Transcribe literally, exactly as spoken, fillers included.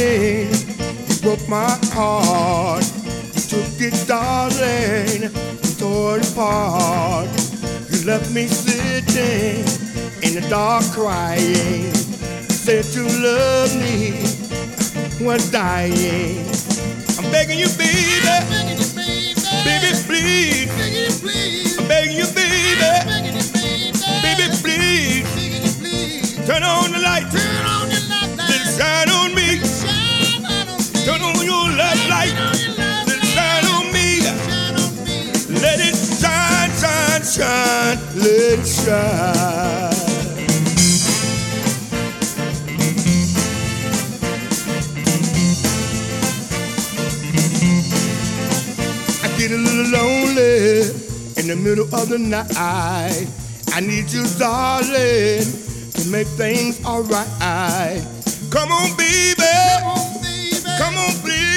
darling, you broke my heart. You took it, darling, and tore it apart. You left me sitting in the dark crying. Said you love me, was dying. I'm begging you, baby, begging you, baby, baby, please. begging you, please, I'm begging you, baby, begging you, baby, baby, please. begging you, please. Turn on the light, Turn on your love light, let it shine on me. shine on me. Turn on your love light, Turn on your love let it shine on me. shine on me. Let it shine, shine, shine, let it shine. I get a little lonely in the middle of the night. I need you, darling, to make things alright. Come on, baby. Come on, baby. Come on, please.